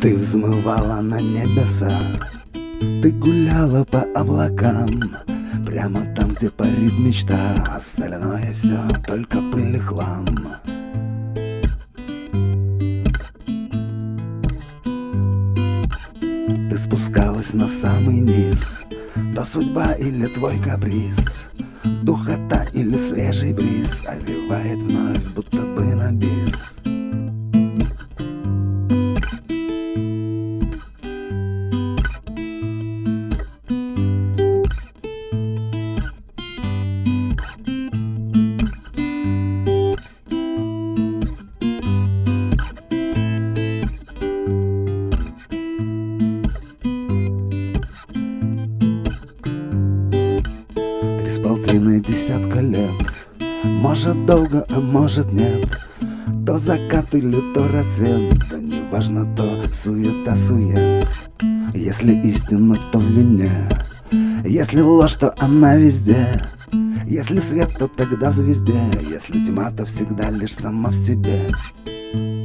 Ты взмывала на небеса, ты гуляла по облакам, прямо там, где парит мечта. Остальное все только пыль и хлам. Ты спускалась на самый низ, то судьба или твой каприз, духота или свежий бриз овевает вновь, будто бы на бис. С полтины десятка лет, может долго, а может нет, то закат или то рассвет, да неважно, то суета-сует. Если истина, то в вине, если ложь, то она везде, если свет, то тогда в звезде, если тьма, то всегда лишь сама в себе.